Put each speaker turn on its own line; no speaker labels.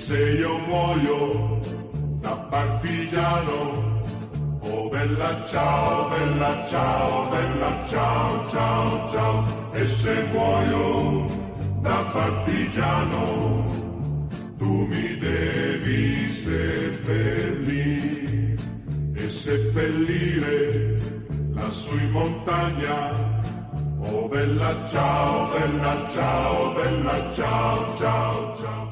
se io muoio da partigiano, oh bella ciao, bella ciao, bella ciao, ciao, ciao. E se muoio da partigiano, tu mi devi seppellire e seppellire lassù in montagna. Oh bella ciao, bella ciao, bella ciao, ciao, ciao.